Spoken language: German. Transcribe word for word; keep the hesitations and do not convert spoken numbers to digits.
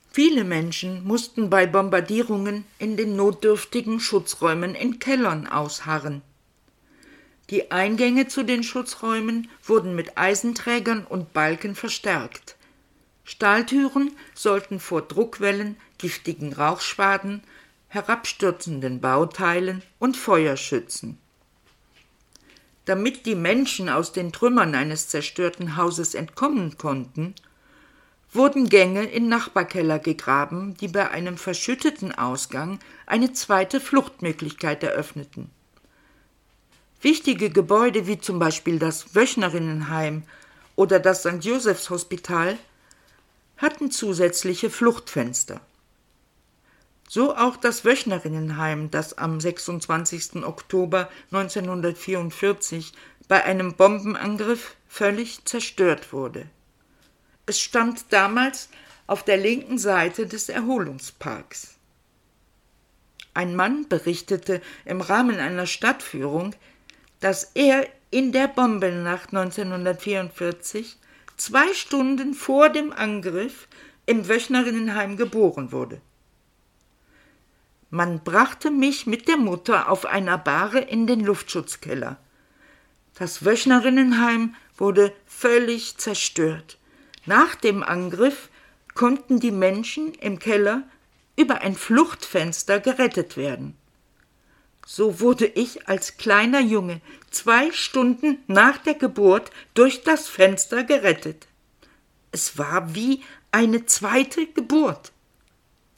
Viele Menschen mussten bei Bombardierungen in den notdürftigen Schutzräumen in Kellern ausharren. Die Eingänge zu den Schutzräumen wurden mit Eisenträgern und Balken verstärkt. Stahltüren sollten vor Druckwellen, giftigen Rauchschwaden, herabstürzenden Bauteilen und Feuer schützen. Damit die Menschen aus den Trümmern eines zerstörten Hauses entkommen konnten, wurden Gänge in Nachbarkeller gegraben, die bei einem verschütteten Ausgang eine zweite Fluchtmöglichkeit eröffneten. Wichtige Gebäude wie zum Beispiel das Wöchnerinnenheim oder das Sankt Josephs Hospital hatten zusätzliche Fluchtfenster. So auch das Wöchnerinnenheim, das am sechsundzwanzigsten Oktober neunzehnhundertvierundvierzig bei einem Bombenangriff völlig zerstört wurde. Es stand damals auf der linken Seite des Erholungsparks. Ein Mann berichtete im Rahmen einer Stadtführung, dass er in der Bombennacht neunzehnhundertvierundvierzig, zwei Stunden vor dem Angriff, im Wöchnerinnenheim geboren wurde. Man brachte mich mit der Mutter auf einer Bahre in den Luftschutzkeller. Das Wöchnerinnenheim wurde völlig zerstört. Nach dem Angriff konnten die Menschen im Keller über ein Fluchtfenster gerettet werden. So wurde ich als kleiner Junge zwei Stunden nach der Geburt durch das Fenster gerettet. Es war wie eine zweite Geburt.